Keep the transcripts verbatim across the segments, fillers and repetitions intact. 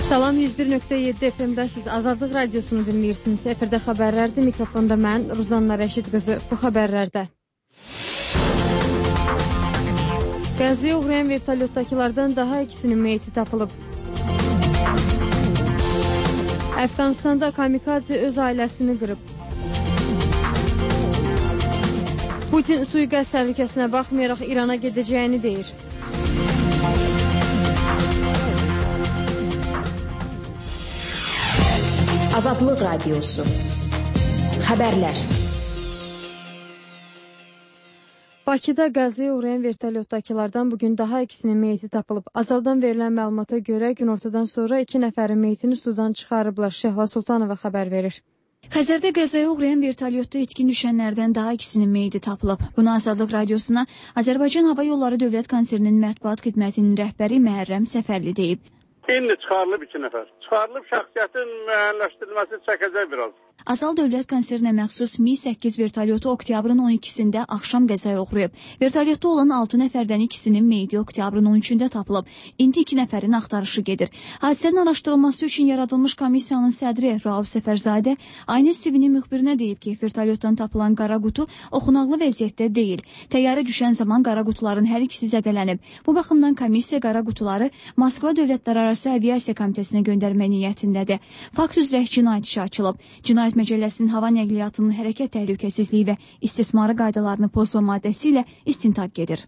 Salam, yüz bir nöqtə yeddi F M-də siz Azadlıq Radiosunu dinləyirsiniz. Efirdə xəbərlərdir. Mikrofonda mən, Ruzanna Rəşid qızı. Bu xəbərlərdə Qəzaya uğrayan vertolyotdakılardan daha ikisinin meyti tapılıb. Əfqanistanda kamikadze öz ailəsini qırıb. Putin sui-qəsd təhlükəsinə baxmayaraq İrana gedəcəyini deyir. Azadlıq Radiosu. Xəbərlər. Bakıda Qəzaya uğrayan vertolyotdakılardan bugün daha ikisinin meyti tapılıb. Azaldan verilən məlumata görə günortadan sonra iki nəfərin meytini sudan çıxarıblar. Şəhla Sultanova xəbər verir. Xəzərdə qəzaya uğrayan vertolyotda itkin düşənlərdən daha ikisinin meyidi tapılıb. Bunu Azadlıq Radiosuna Azərbaycan Hava Yolları Dövlət Konserinin mətbuat xidmətinin rəhbəri Məhərrəm Səfərli deyib. İndi çıxarılıb iki nəfər. Çıxarılıb şəxsiyyətin müəyyənləşdirilməsi çəkəcək biraz. Azal Dövlət Konserinə məxsus Mi səkkiz vertolyotu oktyabrın on ikisində axşam qəzaya uğrayıb. Vertolyotda olan altı nəfərdən ikisinin meyidi oktyabrın on üçündə tapılıb. İndi iki nəfərin axtarışı gedir. Hadisənin araşdırılması üçün yaradılmış komissiyanın sədri Rauf Səfərzadə Aynəs T V-nin müxbirinə deyib ki, vertolyotdan tapılan qara qutu oxunaqlı vəziyyətdə deyil. Təyyarə düşən zaman qara qutuların hər ikisi zədələnib. Bu baxımdan komissiya qara qutuları Moskva Dövlətlərarası Aviasiya Komitəsinə göndərmə niyyətindədir. Fakt üzrə cinayət işi açılıb. Cinayət Məcəlləsinin hava nəqliyyatının hərəkət təhlükəsizliyi və istismarı qaydalarını pozma maddəsi ilə istintaq gedir.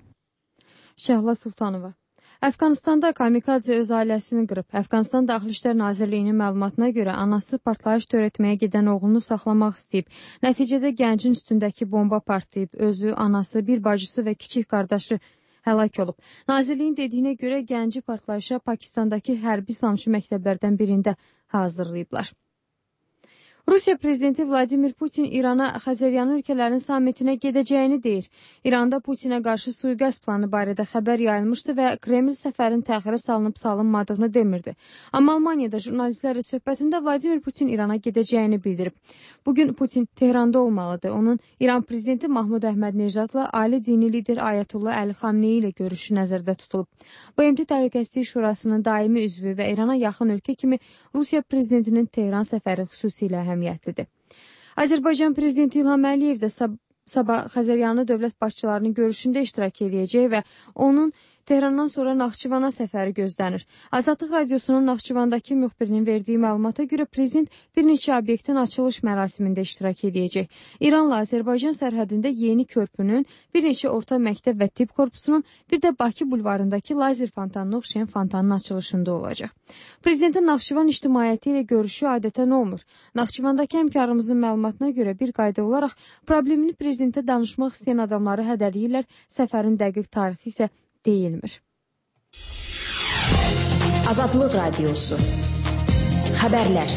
Şəhla Sultanova. Əfqanistanda kamikadze öz ailəsini qırıb. Əfqanistan Daxili İşlər Nazirliyinin məlumatına görə anası partlayış törətməyə gedən oğlunu saxlamaq istəyib. Nəticədə gəncin üstündəki bomba partlayıb. Özü, anası, bir bacısı və kiçik qardaşı həlak olub. Nazirliyin dediyinə görə gənci partlayışa Pakistandakı hərbi samçı məktəblərdən birində hazırlayıblar. Rusiya prezidenti Vladimir Putin İrana Xəzəryanı ölkələrin sammitinə gedəcəyini deyir. İranda Putinə qarşı sui-qəsd planı barədə xəbər yayılmışdı və Kreml səfərin təxirə salınıb salınmadığını demirdi. Amma Almaniyada jurnalistlərlə söhbətində Vladimir Putin İrana gedəcəyini bildirib. Bugün Putin Tehranda olmalıdır. Onun İran prezidenti Mahmud Əhməd-Necdadla ali dini lider Ayətullah Əli Xamneyi ilə görüşü nəzərdə tutulub. B M T Təhlükəsizlik Şurasının daimi üzvü və İrana yaxın ölkə kimi Rusiya prezidentinin Tehran səfəri xüsusilə əhəmiyyətlidir. Azərbaycan prezidenti İlham Əliyev də sab sabah Xəzəryanı dövlət başçılarının görüşündə iştirak edəcək və onun Tehrandan sonra Naxçıvana səfəri gözlənir. Azadlıq Radiosunun Naxçıvandakı müxbirinin verdiyi məlumata görə prezident bir neçə obyektin açılış mərasimində iştirak edəcək. İranla Azərbaycan sərhədində yeni körpünün, bir neçə orta məktəb və tibb korpusunun, bir də Bakı bulvarındakı lazer fontanına oxşayan fontanın açılışında olacaq. Prezidentin Naxçıvan ictimaiyyəti ilə görüşü adətən olmur. Naxçıvandakı həmkarımızın məlumatına görə bir qayda olaraq problemini prezidentə danışmaq istəyən adamları hədələyirlər, səfərin dəqiq tarixi isə deyilmir. Azadlıq Radiosu. Xəbərlər.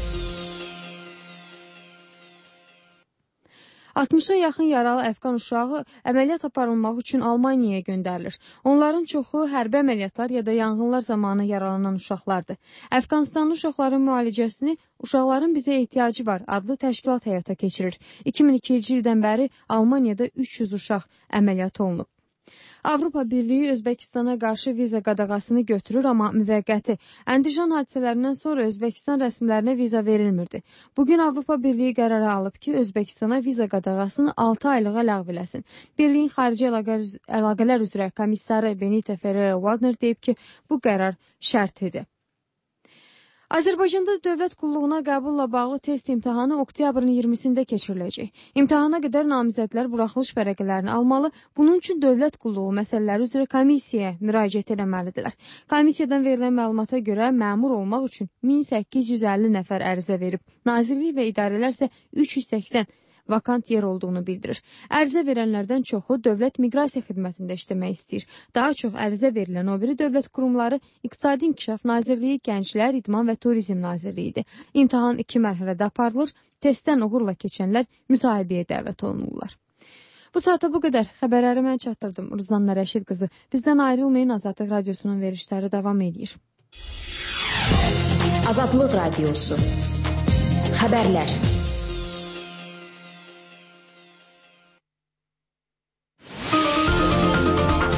altmışa yaxın yaralı əfqan uşağı əməliyyat aparılmaq üçün Almaniyaya göndərilir. Onların çoxu hərbi əməliyyatlar ya da yanğınlar zamanı yaralanan uşaqlardır. Əfqanistanlı uşaqların müalicəsini Uşaqların bizə ehtiyacı var adlı təşkilat həyata keçirir. iki min ikinci ildən bəri Almaniyada üç yüz uşaq əməliyyat olunub. Avropa Birliyi Özbəkistana qarşı viza qadağasını götürür, amma müvəqqəti. Əndijan hadisələrindən sonra Özbəkistan rəsmilərinə viza verilmirdi. Bugün Avropa Birliyi qərarı alıb ki, Özbəkistana viza qadağasını altı aylığa ləğv eləsin. Birliyin xarici əlaqələr üzrə komissarı Benita Ferrero-Waldner deyib ki, bu qərar şərtidir. Azərbaycanda dövlət qulluğuna qəbulla bağlı test imtahanı oktyabrın iyirmisində keçiriləcək. İmtahana qədər namizədlər buraxılış vərəqələrini almalı, bunun üçün dövlət qulluğu məsələləri üzrə komissiyaya müraciət etməlidirlər. Komissiyadan verilən məlumata görə məmur olmaq üçün min səkkiz yüz əlli nəfər ərizə verib. Nazirlik və idarələr isə üç yüz səksən vakant yer olduğunu bildirir. Ərizə verənlərdən çoxu dövlət miqrasiya xidmətində işləmək istəyir. Daha çox ərizə verilən o biri dövlət qurumları İqtisadi İnkişaf Nazirliyi, Gənclər, İdman və Turizm Nazirliyidir. İmtahan iki mərhələdə aparılır. Testdən uğurla keçənlər müsahibəyə dəvət olunurlar. Bu saata bu qədər. Xəbərləri mən çatdırdım. Ruzanna Rəşid qızı. Bizdən ayrılmayın, Azadlıq Radiosunun verişləri davam edir. Azadlıq Radiosu. Xəbərlər.